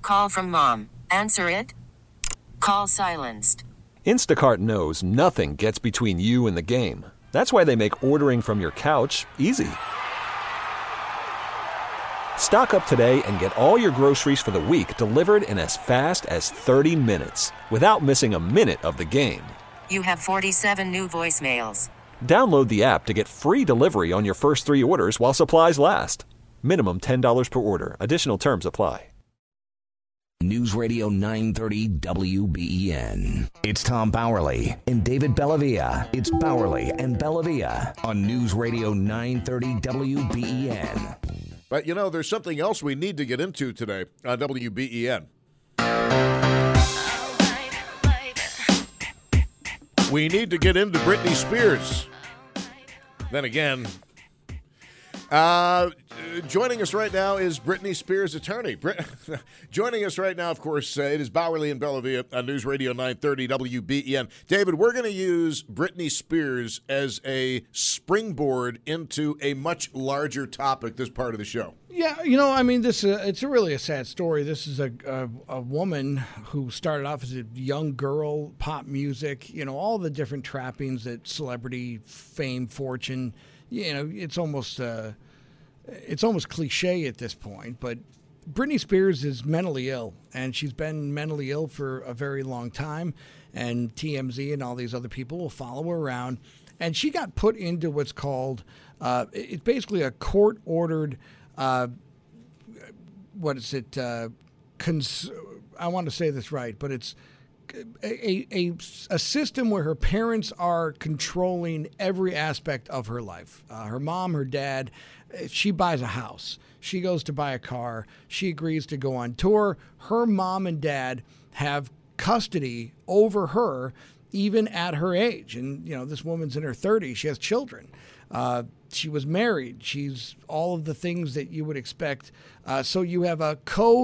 Call from mom. Answer it. Call silenced. Instacart knows nothing gets between you and the game. That's why they make ordering from your couch easy. Stock up today and get all your groceries for the week delivered in as fast as 30 minutes without missing a minute of the game. You have 47 new voicemails. Download the app to get free delivery on your first 3 orders while supplies last. Minimum $10 per order. Additional terms apply. News Radio 930 WBEN. It's Tom Bowerly and David Bellavia. It's Bowerly and Bellavia on News Radio 930 WBEN. But, you know, there's something else we need to get into today on WBEN. We need to get into Britney Spears. Then again, joining us right now is Britney Spears' attorney. Joining us right now, of course, it is Bowerly and Bellavia on News Radio 930 WBEN. David, we're going to use Britney Spears as a springboard into a much larger topic this part of the show. Yeah, you know, I mean, it's really a sad story. This is a woman who started off as a young girl, pop music, you know, all the different trappings that celebrity, fame, fortune, you know, it's almost cliche at this point, but Britney Spears is mentally ill, and she's been mentally ill for a very long time, and TMZ and all these other people will follow her around, and she got put into what's called, it's basically a court-ordered, what is it, I want to say this right, but it's a system where her parents are controlling every aspect of her life. Her mom, her dad, if she buys a house, she goes to buy a car, she agrees to go on tour. Her mom and dad have custody over her even at her age. And, you know, this woman's in her 30s. She has children. She was married. She's all of the things that you would expect. So you have a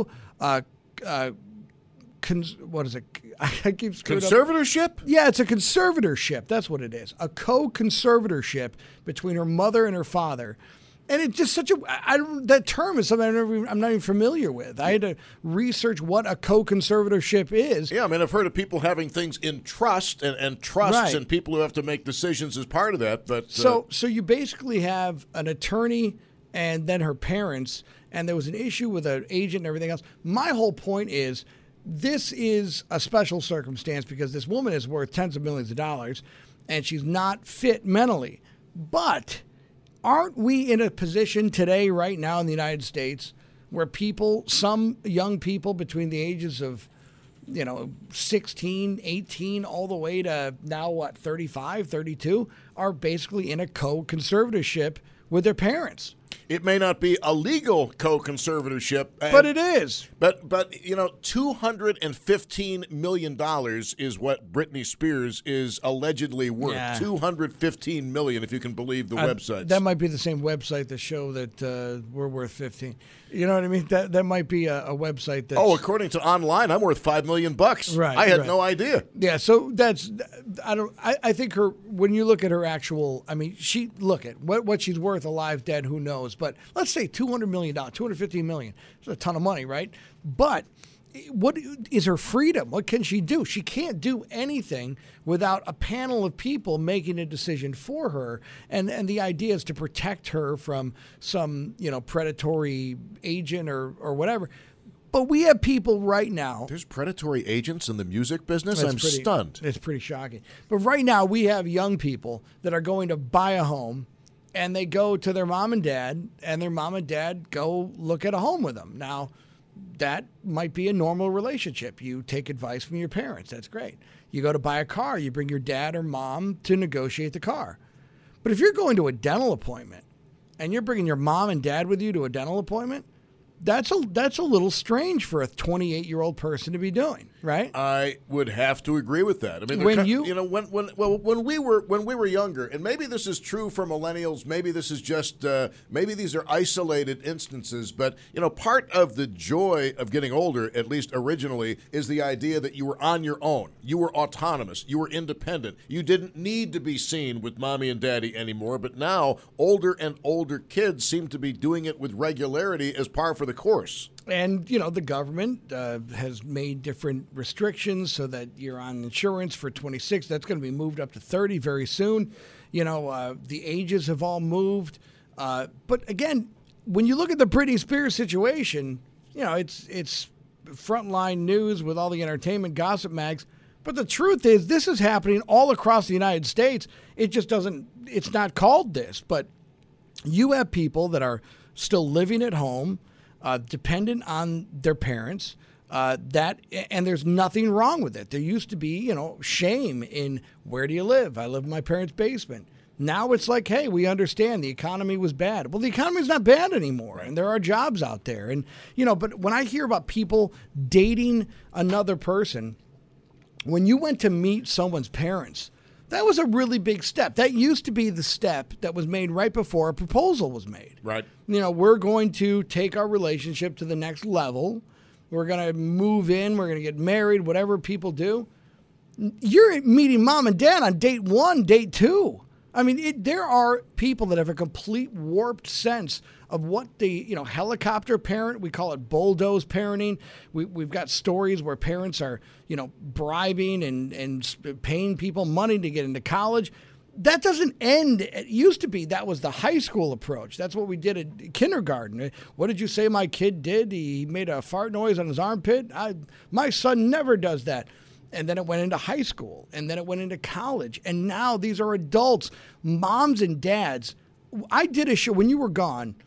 what is it? I keep screwing up. Conservatorship? Yeah, it's a conservatorship. That's what it is. A co-conservatorship between her mother and her father. And it's just such that term is something I'm not even familiar with. I had to research what a co-conservatorship is. Yeah, I mean, I've heard of people having things in trust and trusts, right, and people who have to make decisions as part of that. But So you basically have an attorney and then her parents, and there was an issue with an agent and everything else. My whole point is, this is a special circumstance because this woman is worth tens of millions of dollars and she's not fit mentally. But aren't we in a position today, right now in the United States, where some young people between the ages of, 16, 18, all the way to now, 35, 32, are basically in a co-conservatorship with their parents? It may not be a legal co-conservatorship, but it is. But $215 million is what Britney Spears is allegedly worth. Yeah. $215 million, if you can believe the websites. That might be the same website that show that we're worth 15. You know what I mean? That might be a website that. Oh, according to online, I'm worth $5 million. Right. I had no idea. Yeah. So I think when you look at her actual, look at what she's worth, alive, dead, who knows? But let's say $200 million, $215 million. It's a ton of money, right? But what is her freedom? What can she do? She can't do anything without a panel of people making a decision for her. And the idea is to protect her from some, predatory agent or whatever. But we have people right now. There's predatory agents in the music business? I'm stunned. It's pretty shocking. But right now we have young people that are going to buy a home, and they go to their mom and dad, and their mom and dad go look at a home with them. Now, that might be a normal relationship. You take advice from your parents. That's great. You go to buy a car. You bring your dad or mom to negotiate the car. But if you're going to a dental appointment and you're bringing your mom and dad with you to a dental appointment, that's a little strange for a 28-year-old person to be doing, right? I would have to agree with that. I mean, when we were younger, and maybe this is true for millennials, maybe this is just maybe these are isolated instances, but part of the joy of getting older, at least originally, is the idea that you were on your own, you were autonomous, you were independent, you didn't need to be seen with mommy and daddy anymore. But now older and older kids seem to be doing it with regularity as par for the course. And, the government has made different restrictions so that you're on insurance for 26. That's going to be moved up to 30 very soon. The ages have all moved. But again, when you look at the Britney Spears situation, it's frontline news with all the entertainment gossip mags. But the truth is, this is happening all across the United States. It's not called this. But you have people that are still living at home, dependent on their parents, and there's nothing wrong with it. There used to be, shame in where do you live? I live in my parents' basement. Now it's like, hey, we understand the economy was bad. Well, the economy's not bad anymore, and there are jobs out there. And, but when I hear about people dating another person, when you went to meet someone's parents, that was a really big step. That used to be the step that was made right before a proposal was made. Right. We're going to take our relationship to the next level. We're going to move in. We're going to get married, whatever people do. You're meeting mom and dad on date 1, date 2. I mean, there are people that have a complete warped sense of what the, helicopter parent, we call it bulldoze parenting. We've got stories where parents are, bribing and paying people money to get into college. That doesn't end. It used to be that was the high school approach. That's what we did at kindergarten. What did you say my kid did? He made a fart noise on his armpit? My son never does that. And then it went into high school, and then it went into college. And now these are adults, moms and dads. I did a show when you were gone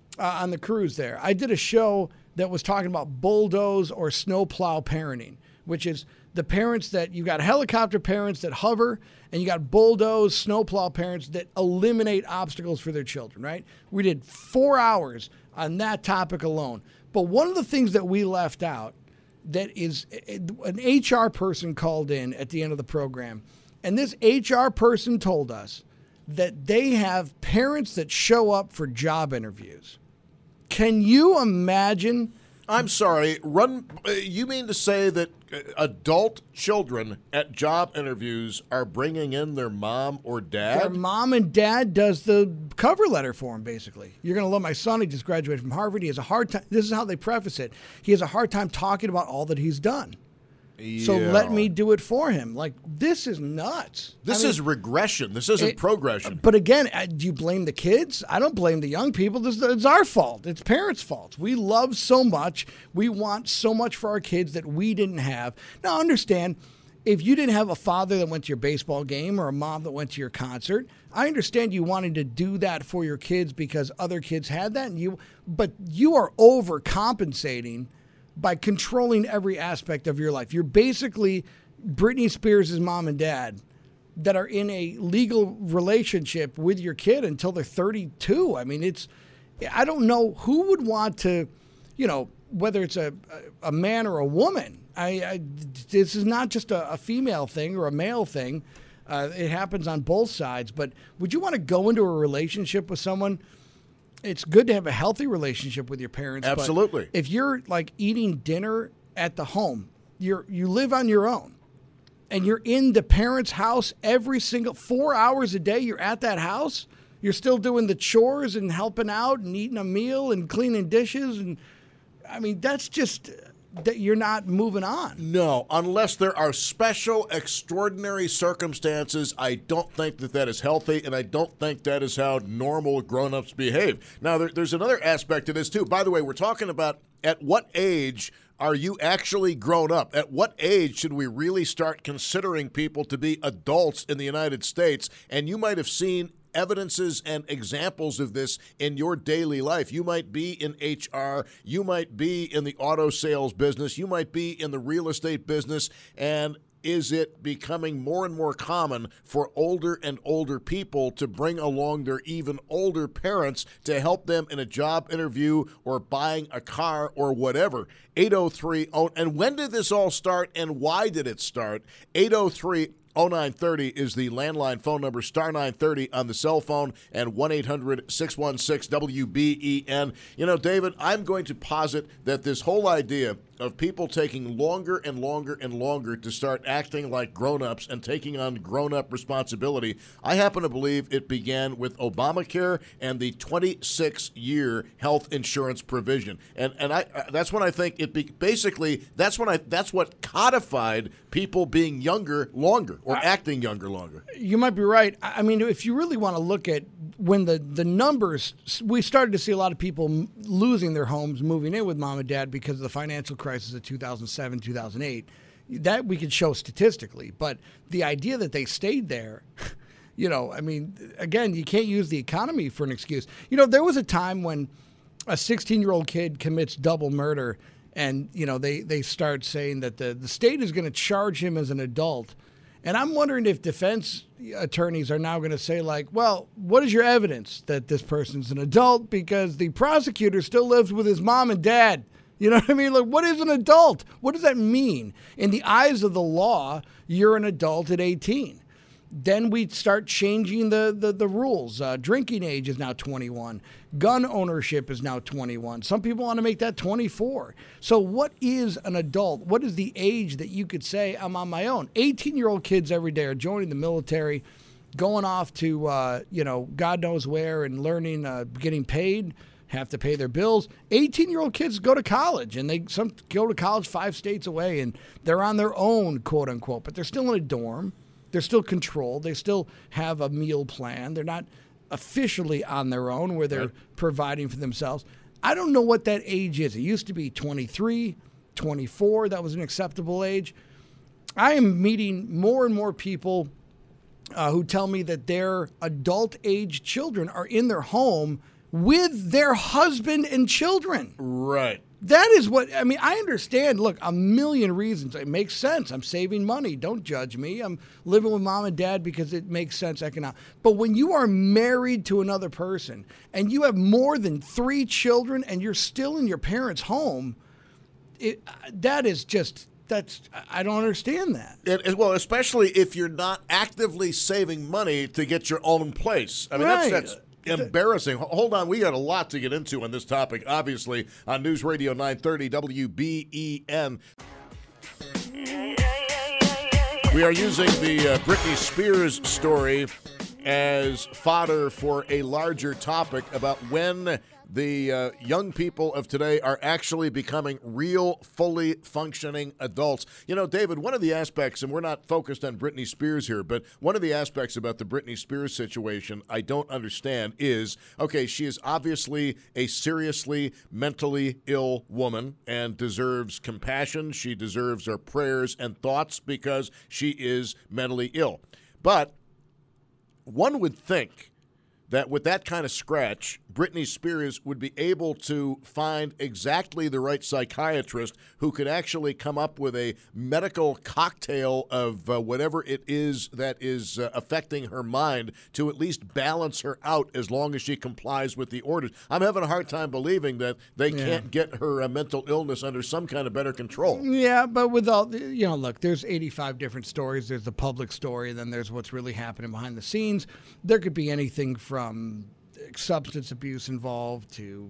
on the cruise there. I did a show that was talking about bulldoze or snowplow parenting, which is the parents that you got helicopter parents that hover, and you got bulldoze snowplow parents that eliminate obstacles for their children, right? We did 4 hours on that topic alone. But one of the things that we left out that is an HR person called in at the end of the program. And this HR person told us that they have parents that show up for job interviews. Can you imagine? I'm sorry. You mean to say that adult children at job interviews are bringing in their mom or dad? Their mom and dad does the cover letter for them, basically. You're going to love my son. He just graduated from Harvard. He has a hard time. This is how they preface it. He has a hard time talking about all that he's done. Yeah. So let me do it for him. Like, this is nuts. This is regression. This isn't progression. But again, do you blame the kids? I don't blame the young people. It's our fault. It's parents' fault. We love so much. We want so much for our kids that we didn't have. Now, understand, if you didn't have a father that went to your baseball game or a mom that went to your concert, I understand you wanting to do that for your kids because other kids had that. But you are overcompensating by controlling every aspect of your life. You're basically Britney Spears' mom and dad that are in a legal relationship with your kid until they're 32. I mean, I don't know who would want to, whether it's a man or a woman. This is not just a female thing or a male thing. It happens on both sides. But would you want to go into a relationship with someone? It's good to have a healthy relationship with your parents. Absolutely. But if you're like eating dinner at the home, you live on your own, and you're in the parents' house every single 4 hours a day. You're at that house. You're still doing the chores and helping out and eating a meal and cleaning dishes. And I mean, that's just that you're not moving on. No, unless there are special, extraordinary circumstances, I don't think that is healthy, and I don't think that is how normal grown-ups behave. Now, there's another aspect to this, too. By the way, we're talking about at what age are you actually grown up? At what age should we really start considering people to be adults in the United States? And you might have seen evidences and examples of this in your daily life. You might be in HR, you might be in the auto sales business, you might be in the real estate business, and is it becoming more and more common for older and older people to bring along their even older parents to help them in a job interview or buying a car or whatever? 803, and when did this all start and why did it start? 803-0930 is the landline phone number, star 930 on the cell phone, and 1-800-616-WBEN. David, I'm going to posit that this whole idea of people taking longer and longer and longer to start acting like grown-ups and taking on grown-up responsibility, I happen to believe it began with Obamacare and the 26-year health insurance provision. And that's when I think that's what codified people being younger longer or acting younger longer. You might be right. I mean, if you really want to look at when the numbers, we started to see a lot of people losing their homes, moving in with mom and dad because of the financial crisis of 2007, 2008. That we could show statistically. But the idea that they stayed there, I mean, again, you can't use the economy for an excuse. There was a time when a 16-year-old kid commits double murder and, they start saying that the state is going to charge him as an adult. And I'm wondering if defense attorneys are now going to say, like, well, what is your evidence that this person's an adult? Because the prosecutor still lives with his mom and dad. You know what I mean? Like, what is an adult? What does that mean? In the eyes of the law, you're an adult at 18. Then we start changing the rules. Drinking age is now 21. Gun ownership is now 21. Some people want to make that 24. So what is an adult? What is the age that you could say, I'm on my own? 18-year-old kids every day are joining the military, going off to, God knows where and learning, getting paid, have to pay their bills. 18-year-old kids go to college, and some go to college 5 states away, and they're on their own, quote unquote, but they're still in a dorm. They're still controlled. They still have a meal plan. They're not officially on their own where they're providing for themselves. I don't know what that age is. It used to be 23, 24. That was an acceptable age. I am meeting more and more people who tell me that their adult-age children are in their home with their husband and children. Right. That is what, I mean, I understand, look, a million reasons. It makes sense. I'm saving money. Don't judge me. I'm living with mom and dad because it makes sense economically. But when you are married to another person and you have more than 3 children and you're still in your parents' home, I don't understand that. Well, especially if you're not actively saving money to get your own place. I mean, right. that's embarrassing. Hold on. We got a lot to get into on this topic, obviously, on News Radio 930 WBEN. We are using the Britney Spears story as fodder for a larger topic about when the young people of today are actually becoming real, fully functioning adults. David, one of the aspects, and we're not focused on Britney Spears here, but one of the aspects about the Britney Spears situation I don't understand is, okay, she is obviously a seriously mentally ill woman and deserves compassion. She deserves our prayers and thoughts because she is mentally ill. But one would think that with that kind of scratch, Britney Spears would be able to find exactly the right psychiatrist who could actually come up with a medical cocktail of whatever it is that is affecting her mind to at least balance her out as long as she complies with the orders. I'm having a hard time believing that they can't get her mental illness under some kind of better control. Yeah, but with all, look, there's 85 different stories. There's the public story, then there's what's really happening behind the scenes. There could be anything from substance abuse involved to,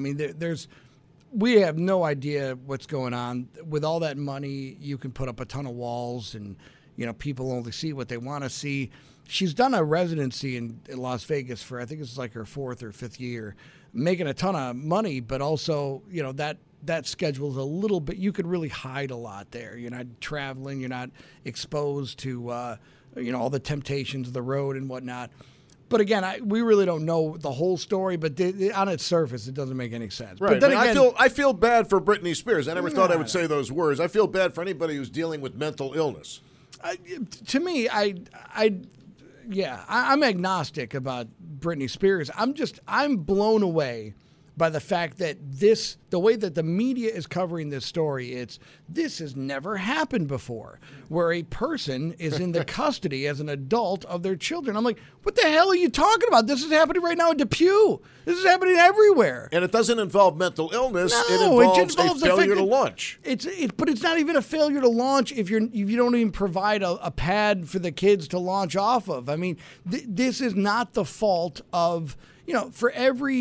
we have no idea what's going on. With all that money, you can put up a ton of walls and, people only see what they want to see. She's done a residency in Las Vegas for, I think it's like her 4th or 5th year, making a ton of money, but also, that schedule is a little bit, you could really hide a lot there. You're not traveling, you're not exposed to, all the temptations of the road and whatnot. But again, we really don't know the whole story, but on its surface, it doesn't make any sense. Right. But then again, I feel bad for Britney Spears. I never thought I would say those words. I feel bad for anybody who's dealing with mental illness. To me, I'm agnostic about Britney Spears. I'm blown away by the fact that the way that the media is covering this story, this has never happened before, where a person is in the custody as an adult of their children. I'm like, what the hell are you talking about? This is happening right now in Depew. This is happening everywhere. And it doesn't involve mental illness. No, it involves a failure to launch. But it's not even a failure to launch if you don't even provide a pad for the kids to launch off of. I mean, this is not the fault of, for every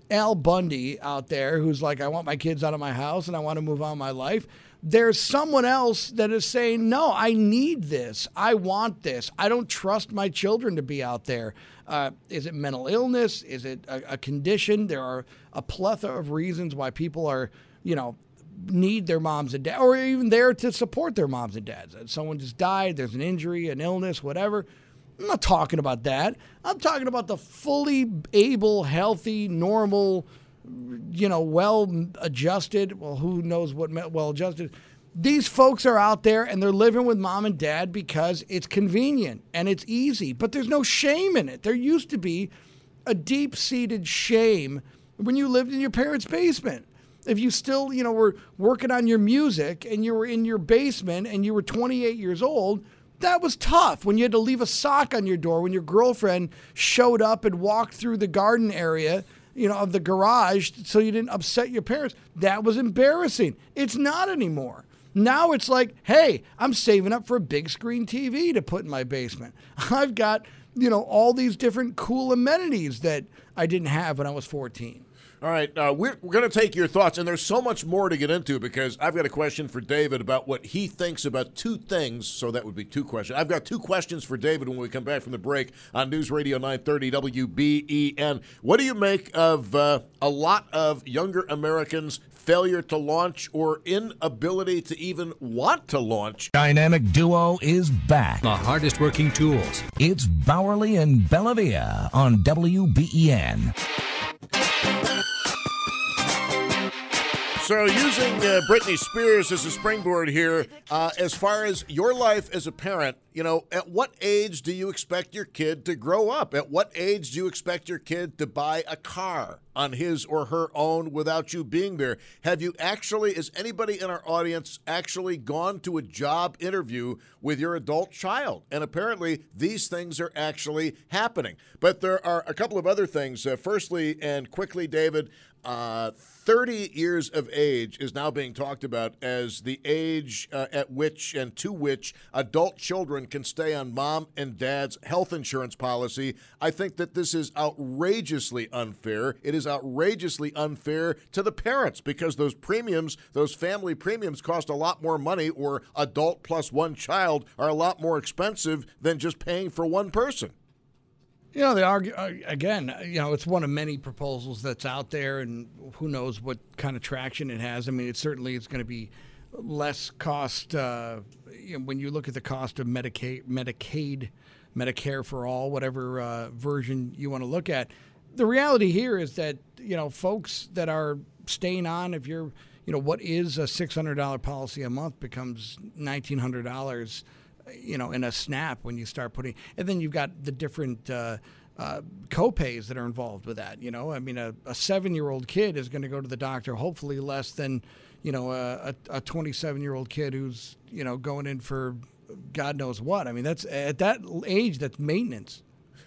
Al Bundy out there who's like, I want my kids out of my house and I want to move on my life. There's someone else that is saying, no, I need this. I want this. I don't trust my children to be out there. Is it mental illness? Is it a condition? There are a plethora of reasons why people are, need their moms and dads, or even there to support their moms and dads. Someone just died, there's an injury, an illness, whatever. I'm not talking about that. I'm talking about the fully able, healthy, normal, well-adjusted, well, who knows what well-adjusted. These folks are out there and they're living with mom and dad because it's convenient and it's easy, but there's no shame in it. There used to be a deep-seated shame when you lived in your parents' basement. If you still, were working on your music and you were in your basement and you were 28 years old, that was tough when you had to leave a sock on your door when your girlfriend showed up and walked through the garden area, of the garage so you didn't upset your parents. That was embarrassing. It's not anymore. Now it's like, hey, I'm saving up for a big screen TV to put in my basement. I've got, all these different cool amenities that I didn't have when I was 14. All right, we're going to take your thoughts, and there's so much more to get into because I've got a question for David about what he thinks about two things, so that would be two questions. I've got two questions for David when we come back from the break on News Radio 930 WBEN. What do you make of a lot of younger Americans' failure to launch or inability to even want to launch? Dynamic Duo is back. The hardest working tools. It's Bowerly and Bellavia on WBEN. So using Britney Spears as a springboard here, as far as your life as a parent, at what age do you expect your kid to grow up? At what age do you expect your kid to buy a car on his or her own without you being there? Has anybody in our audience actually gone to a job interview with your adult child? And apparently these things are actually happening. But there are a couple of other things. Firstly and quickly, David, 30 years of age is now being talked about as the age at which and to which adult children can stay on mom and dad's health insurance policy. I think that this is outrageously unfair. It is outrageously unfair to the parents because those premiums, those family premiums cost a lot more money, or adult plus one child are a lot more expensive than just paying for one person. They argue, again, it's one of many proposals that's out there, and who knows what kind of traction it has. I mean, it certainly is going to be less cost. When you look at the cost of Medicaid, Medicare for all, whatever version you want to look at, the reality here is that, folks that are staying on, if you're, what is a $600 policy a month becomes $1,900 in a snap when you start putting, and then you've got the different co-pays that are involved with that. A 7-year-old kid is going to go to the doctor hopefully less than, a 27-year-old kid who's, going in for God knows what. I mean, that's at that age, that's maintenance.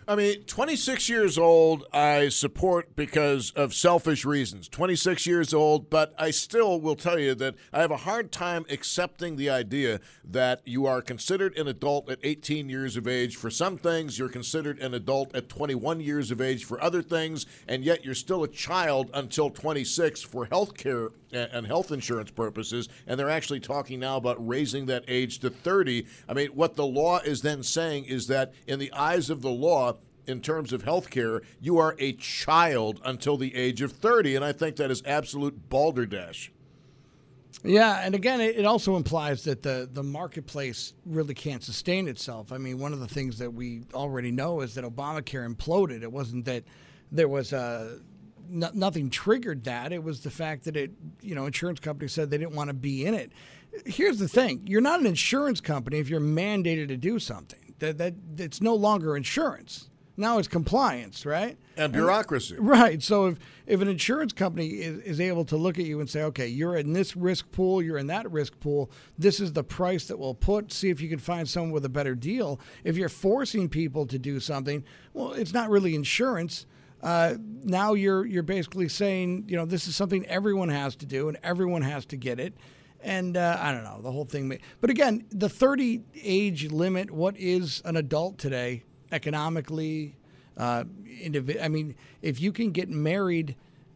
26 years old, I support because of selfish reasons. 26 years old, but I still will tell you that I have a hard time accepting the idea that you are considered an adult at 18 years of age for some things, you're considered an adult at 21 years of age for other things, and yet you're still a child until 26 for health care and health insurance purposes, and they're actually talking now about raising that age to 30. What the law is then saying is that in the eyes of the law, in terms of health care, you are a child until the age of 30, and I think that is absolute balderdash. Yeah, and again, it also implies that the marketplace really can't sustain itself. One of the things that we already know is that Obamacare imploded. It wasn't that there was nothing triggered that. It was the fact that insurance companies said they didn't want to be in it. Here's the thing: you're not an insurance company if you're mandated to do something. That it's no longer insurance. Now it's compliance, right? And bureaucracy. Right. So if an insurance company is able to look at you and say, okay, you're in this risk pool, you're in that risk pool, this is the price that we'll put, see if you can find someone with a better deal. If you're forcing people to do something, well, it's not really insurance. Now you're basically saying, this is something everyone has to do and everyone has to get it. And I don't know, the whole thing. But again, the 30 age limit, what is an adult today? Economically, if you can get married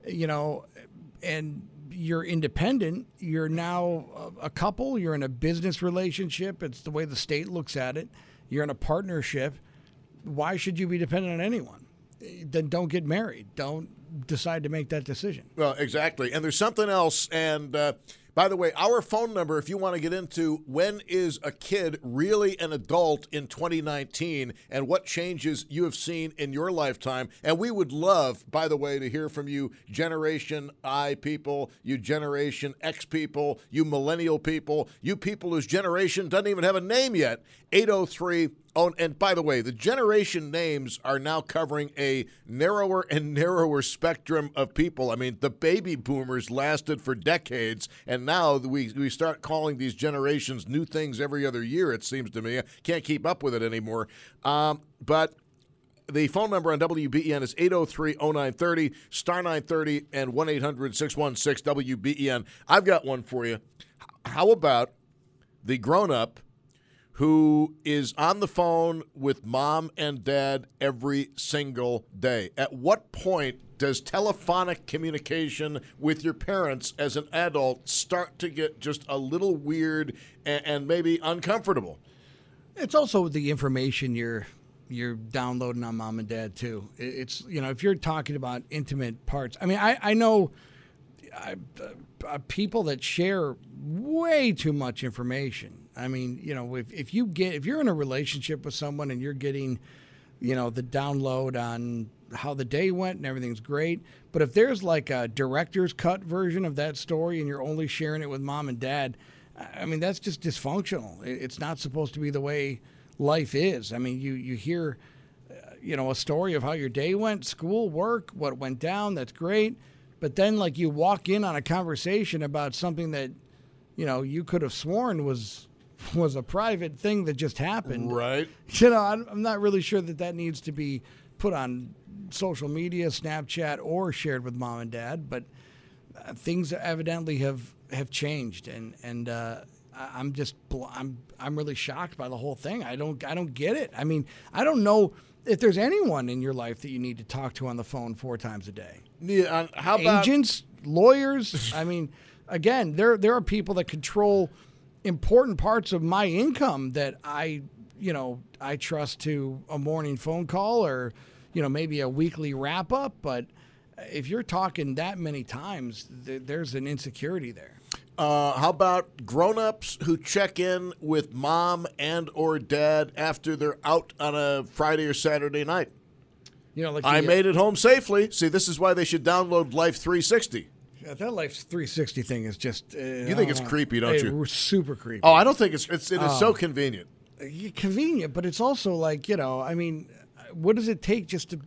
and you're independent. You're now a couple. You're in a business relationship. It's the way the state looks at it. You're in a partnership. Why should you be dependent on anyone? Then don't get married. Don't decide to make that decision. Well, exactly. And there's something else. And by the way, our phone number, if you want to get into when is a kid really an adult in 2019 and what changes you have seen in your lifetime. And we would love, by the way, to hear from you Generation I people, you Generation X people, you millennial people, you people whose generation doesn't even have a name yet. 803. Oh, and by the way, the generation names are now covering a narrower and narrower spectrum of people. I mean, the baby boomers lasted for decades, and now we start calling these generations new things every other year, it seems to me. I can't keep up with it anymore. But the phone number on WBEN is 803-0930, star 930, and 1-800-616-WBEN. I've got one for you. How about the grown-up who is on the phone with mom and dad every single day? At what point does telephonic communication with your parents as an adult start to get just a little weird and maybe uncomfortable? It's also the information you're downloading on mom and dad too. It's, if you're talking about intimate parts. I mean, I know people that share way too much information. I mean, if you're in a relationship with someone and you're getting, the download on how the day went and everything's great, but if there's like a director's cut version of that story and you're only sharing it with mom and dad, I mean, that's just dysfunctional. It's not supposed to be the way life is. I mean, you hear, a story of how your day went, school, work, what went down, that's great. But then, like, you walk in on a conversation about something that, you could have sworn was a private thing that just happened. Right. I'm not really sure that needs to be put on social media, Snapchat, or shared with mom and dad. But things evidently have changed, and I'm really shocked by the whole thing. I don't get it. I mean, I don't know if there's anyone in your life that you need to talk to on the phone 4 times a day. Yeah, how about agents, lawyers? I mean, again, there are people that control important parts of my income that I trust to a morning phone call or, maybe a weekly wrap up. But if you're talking that many times, there's an insecurity there. How about grown-ups who check in with mom and or dad after they're out on a Friday or Saturday night? I made it home safely. See, this is why they should download Life 360. Yeah, that Life 360 thing is just... you think it's creepy, don't you? Super creepy. Oh, I don't think it is so convenient. Convenient, but it's also like, I mean, what does it take just to...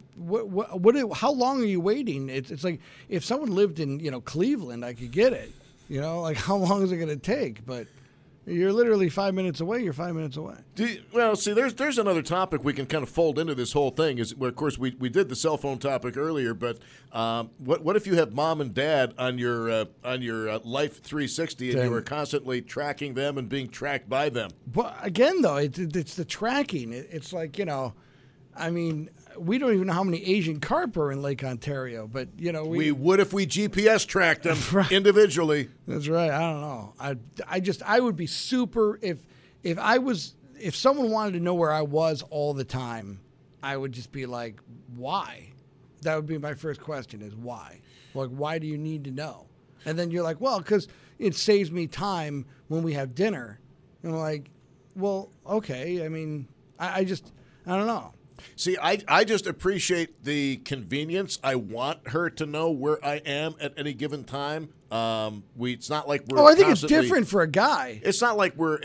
how long are you waiting? It's like, if someone lived in, Cleveland, I could get it. Like, how long is it going to take? But you're literally 5 minutes away. You're 5 minutes away. See, there's another topic we can kind of fold into this whole thing. Is where, of course, we did the cell phone topic earlier, but what if you have mom and dad on your Life 360 and you are constantly tracking them and being tracked by them? But again, though, it's the tracking. It's like, I mean, we don't even know how many Asian carp are in Lake Ontario, but we would if we GPS tracked them individually. That's right. I don't know. I would be super if someone wanted to know where I was all the time, I would just be like, why? That would be my first question: is why? Like, why do you need to know? And then you're like, well, because it saves me time when we have dinner. And I'm like, well, okay. I mean, I don't know. See, I just appreciate the convenience. I want her to know where I am at any given time. It's not like we're. I think it's different for a guy. It's not like we're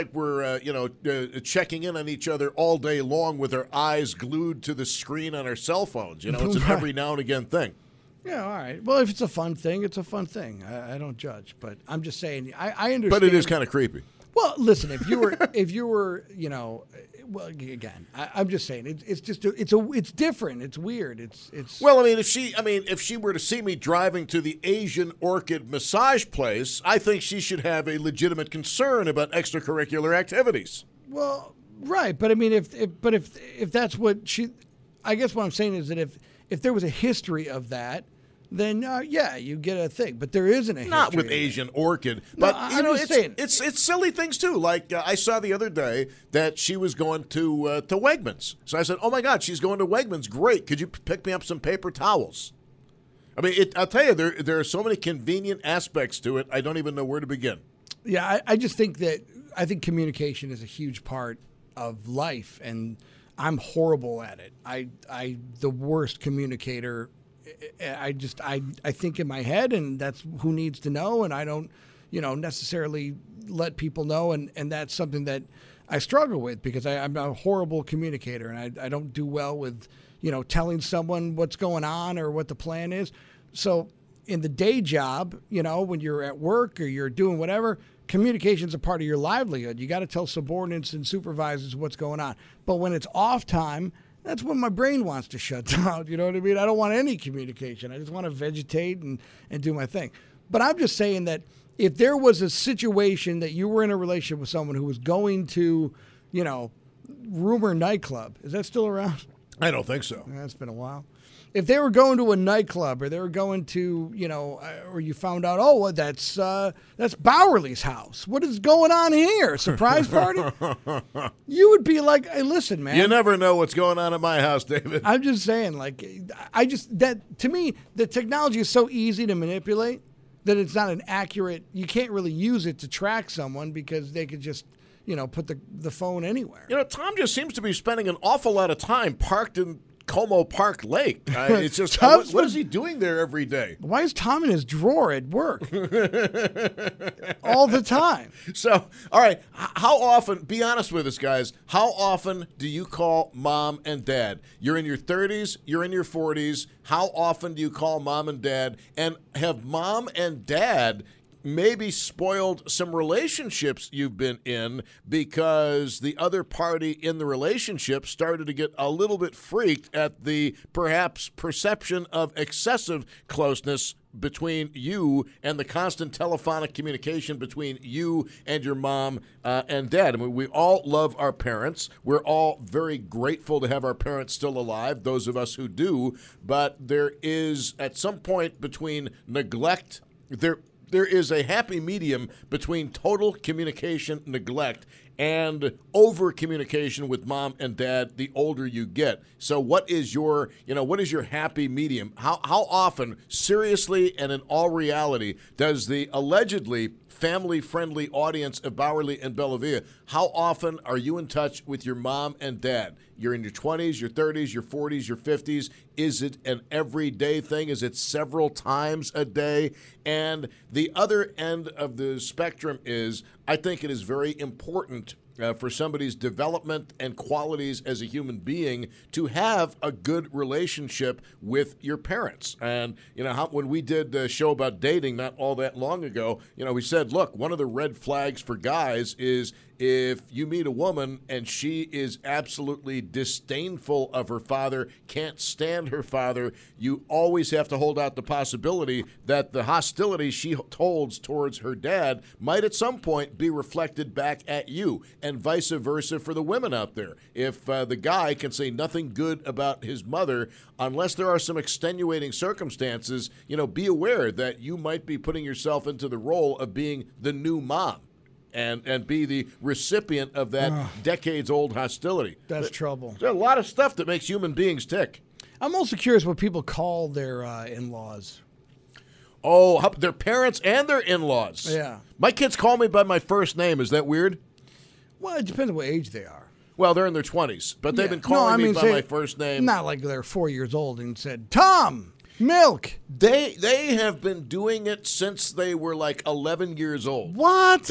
checking in on each other all day long with our eyes glued to the screen on our cell phones. It's an every now and again thing. Yeah, all right. Well, if it's a fun thing, it's a fun thing. I don't judge, but I'm just saying I understand. But it is kind of creepy. Well, listen, if you were, well, again, I'm just saying it's different. It's weird. It's. Well, I mean, if she were to see me driving to the Asian Orchid massage place, I think she should have a legitimate concern about extracurricular activities. Well, right, but I mean, if that's what she, I guess what I'm saying is that if there was a history of that, then yeah, you get a thing. But there isn't a not with Asian Orchid. But no, it's silly things too. Like I saw the other day that she was going to Wegmans. So I said, "Oh my God, she's going to Wegmans! Great! Could you pick me up some paper towels?" I mean, I'll tell you, there are so many convenient aspects to it. I don't even know where to begin. Yeah, I just think I think communication is a huge part of life, and I'm horrible at it. I the worst communicator. I think in my head, and that's who needs to know, and I don't, necessarily let people know, and that's something that I struggle with because I'm a horrible communicator, and I don't do well with, telling someone what's going on or what the plan is. So in the day job, when you're at work or you're doing whatever, communication's a part of your livelihood. You got to tell subordinates and supervisors what's going on. But when it's off time, that's when my brain wants to shut down. You know what I mean? I don't want any communication. I just want to vegetate and do my thing. But I'm just saying that if there was a situation that you were in a relationship with someone who was going to, Rumor Nightclub, is that still around? I don't think so. That's been a while. If they were going to a nightclub or they were going to, or you found out, oh, that's Bowerly's house. What is going on here? Surprise party? You would be like, hey, listen, man. You never know what's going on at my house, David. I'm just saying, to me, the technology is so easy to manipulate that it's not an accurate, you can't really use it to track someone because they could just, put the phone anywhere. Tom just seems to be spending an awful lot of time parked in Como Park Lake. It's just, what is he doing there every day? Why is Tom in his drawer at work? All the time. So, all right, how often, be honest with us, guys, how often do you call mom and dad? You're in your 30s, you're in your 40s. How often do you call mom and dad? And have mom and dad maybe spoiled some relationships you've been in because the other party in the relationship started to get a little bit freaked at the perhaps perception of excessive closeness between you and the constant telephonic communication between you and your mom and dad. I mean, we all love our parents. We're all very grateful to have our parents still alive, those of us who do. But there is, at some point between neglect, there is a happy medium between total communication neglect and over communication with mom and dad the older you get. So what is your happy medium? How often, seriously and in all reality, does the allegedly family-friendly audience of Bowerly and Bellavia, how often are you in touch with your mom and dad? You're in your 20s, your 30s, your 40s, your 50s. Is it an everyday thing? Is it several times a day? And the other end of the spectrum is, I think it is very important for somebody's development and qualities as a human being to have a good relationship with your parents. And, when we did the show about dating not all that long ago, we said, look, one of the red flags for guys is if you meet a woman and she is absolutely disdainful of her father, can't stand her father, you always have to hold out the possibility that the hostility she holds towards her dad might at some point be reflected back at you, and vice versa for the women out there. If the guy can say nothing good about his mother, unless there are some extenuating circumstances, be aware that you might be putting yourself into the role of being the new mom. And be the recipient of that decades-old hostility. That's trouble. There's a lot of stuff that makes human beings tick. I'm also curious what people call their in-laws. Oh, their parents and their in-laws. Yeah. My kids call me by my first name. Is that weird? Well, it depends on what age they are. Well, they're in their 20s, but they've been calling me by my first name. Not like they're 4 years old and said, Tom! Milk. They have been doing it since they were like 11 years old. What?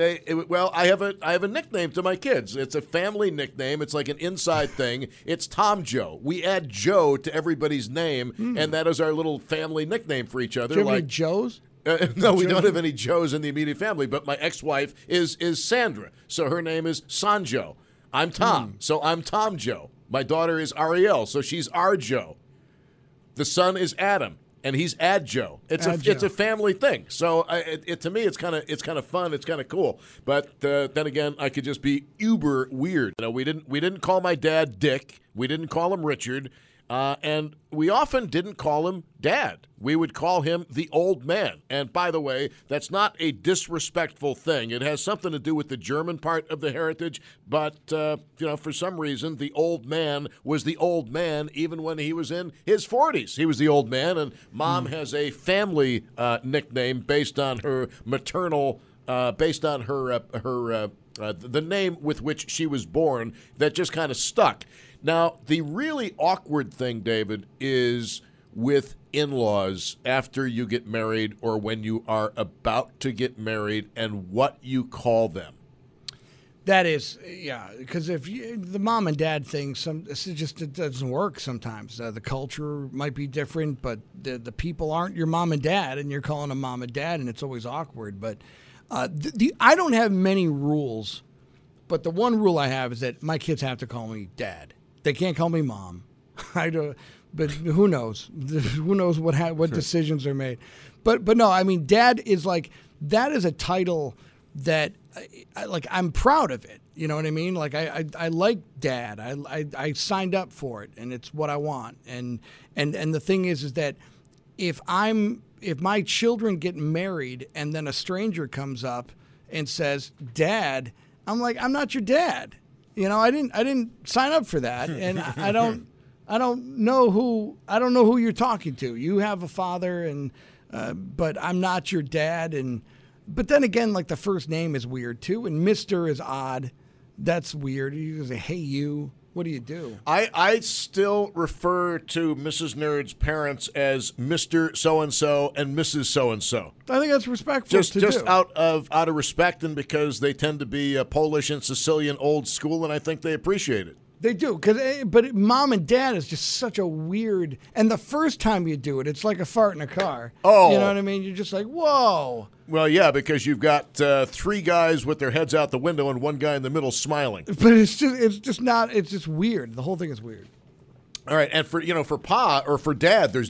I have a nickname to my kids. It's a family nickname. It's like an inside thing. It's Tom Joe. We add Joe to everybody's name, and that is our little family nickname for each other. Do you have any Joes? No, we don't have any Joes in the immediate family, but my ex-wife is Sandra, so her name is Sanjo. I'm Tom, so I'm Tom Joe. My daughter is Ariel, so she's Arjo. The son is Adam, and he's Ad Joe. It's a family thing. So to me, it's kind of fun. It's kind of cool. But then again, I could just be uber weird. We didn't call my dad Dick. We didn't call him Richard. And we often didn't call him Dad. We would call him the old man. And by the way, that's not a disrespectful thing. It has something to do with the German part of the heritage. But, for some reason, the old man was the old man even when he was in his 40s. He was the old man, and Mom has a family nickname based on her maternal, based on her the name with which she was born that just kind of stuck. Now, the really awkward thing, David, is with in-laws after you get married or when you are about to get married and what you call them. That is, because if the mom and dad thing, it doesn't work sometimes. The culture might be different, but the people aren't your mom and dad, and you're calling them mom and dad, and it's always awkward. But I don't have many rules, but the one rule I have is that my kids have to call me dad. They can't call me mom. I don't, but who knows? Who knows what decisions are made? But no, I mean, dad is that is a title that I'm proud of it. You know what I mean? Like I like dad. I signed up for it, and it's what I want. And the thing is that if my children get married and then a stranger comes up and says dad, I'm like, I'm not your dad. You know, I didn't sign up for that, and I don't know who you're talking to. You have a father, and but I'm not your dad. But then again, the first name is weird too, and Mr. is odd. That's weird. You say, hey, you. What do you do? I still refer to Mrs. Nerd's parents as Mr. So-and-so and Mrs. So-and-so. I think that's respectful just out of respect, and because they tend to be Polish and Sicilian old school, and I think they appreciate it. They do, but mom and dad is just such a weird, and the first time you do it, it's like a fart in a car. Oh. You know what I mean? You're just like, whoa. Well, yeah, because you've got three guys with their heads out the window and one guy in the middle smiling. But it's just weird. The whole thing is weird. All right, and for pa or for dad, there's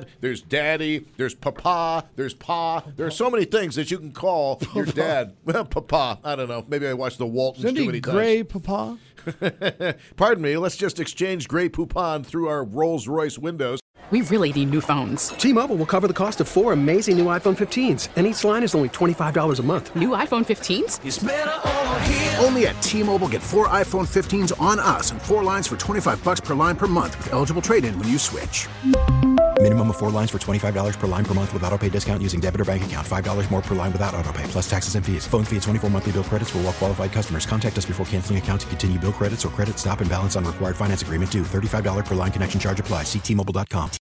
daddy, there's papa, there's pa. There are so many things that you can call your dad. Well, papa, I don't know. Maybe I watched the Waltons too many times. Gray papa? Pardon me, let's just exchange Grey Poupon through our Rolls-Royce windows. We really need new phones. T-Mobile will cover the cost of 4 amazing new iPhone 15s, and each line is only $25 a month. New iPhone 15s? It's better over here. Only at T-Mobile, get 4 iPhone 15s on us and 4 lines for $25 per line per month with eligible trade-in when you switch. Minimum of 4 lines for $25 per line per month with autopay discount using debit or bank account. $5 more per line without autopay, plus taxes and fees. Phone fee at 24 monthly bill credits for well-qualified customers. Contact us before canceling account to continue bill credits or credit stop and balance on required finance agreement due. $35 per line connection charge applies. See T-Mobile.com.